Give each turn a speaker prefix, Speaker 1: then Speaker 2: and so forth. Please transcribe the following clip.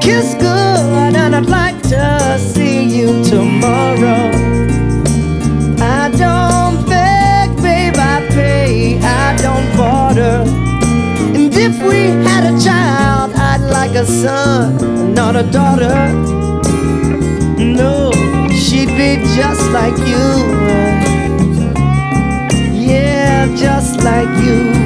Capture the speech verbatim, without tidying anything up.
Speaker 1: kiss good, and I'd like to see you tomorrow. I don't beg, babe, I pay, I don't barter. And if we had a child, I'd like a son, not a daughter. No, she'd be just like you. Yeah, just like you.